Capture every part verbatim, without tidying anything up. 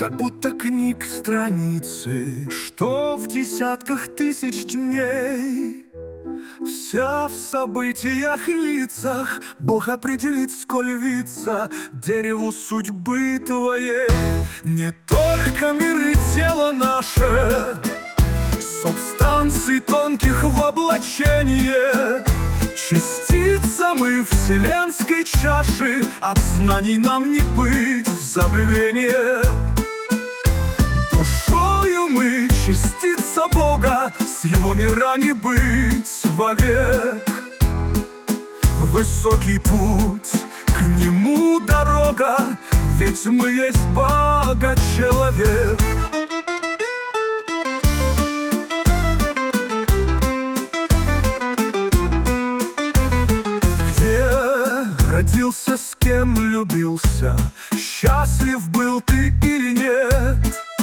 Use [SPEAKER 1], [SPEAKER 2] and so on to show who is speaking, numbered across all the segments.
[SPEAKER 1] Как будто книг страницы, что в десятках тысяч дней. Вся в событиях и лицах Бог определит, сколь виться дереву судьбы твоей. Не только мир и тело наше, субстанций тонких в облачение, частица мы вселенской чаши, от знаний нам не быть в забвение. Душою мы частица Бога, с его мира не быть вовек. Высокий путь, к нему дорога, ведь мы есть Бога человек. Родился, с кем любился, счастлив был ты или нет?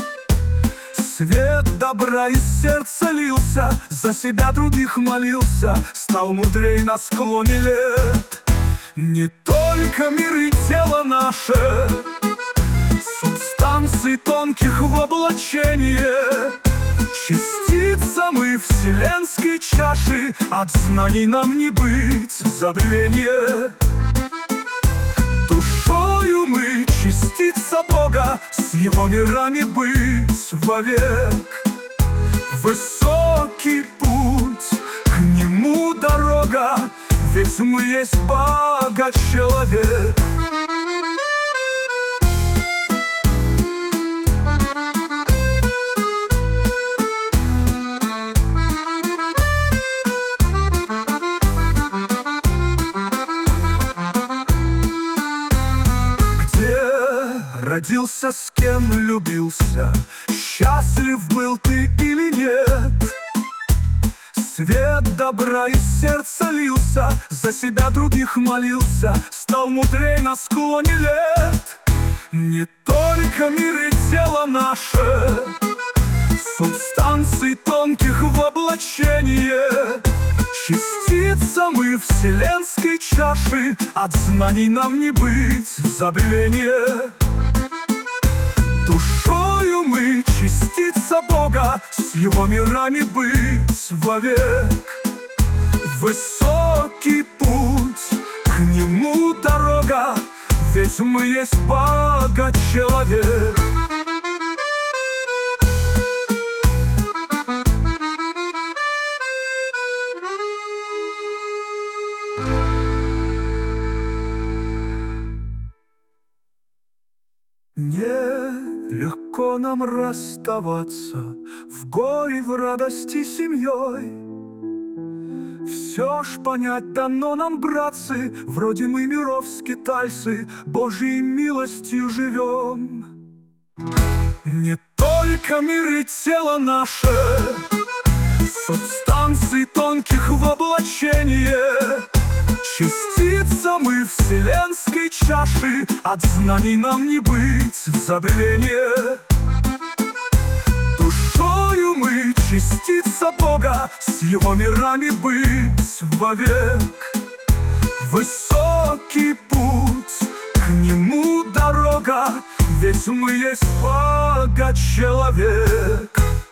[SPEAKER 1] Свет добра из сердца лился, за себя других молился, стал мудрей на склоне лет. Не только мир и тело наше, субстанций тонких в облачение, частица мы вселенской чаши, от знаний нам не быть в забвение. Душою мы частица Бога, с его мирами быть вовек. Высокий путь, к нему дорога, ведь мы есть Бога человек. Родился, с кем любился, счастлив был ты или нет? Свет добра из сердца лился, за себя других молился, стал мудрей на склоне лет. Не только мир и тело наше, субстанций тонких в облачение, частица мы вселенской чаши, от знаний нам не быть в забвение. Душою мы частица Бога, с его мирами быть вовек. Высокий путь, к нему дорога, ведь мы есть Бога человек. Нелегко нам расставаться в горе, в радости семьей. Все ж понять дано нам, братцы, вроде мы миров скитальцы, Божьей милостью живем. Не только мир и тело наше, субстанций тонких в облачение, частица мы вселенской чаши, от знаний нам не быть в забвение. Душою мы частица Бога, с его мирами быть вовек. Высокий путь, к нему дорога, ведь мы есть Бога человек.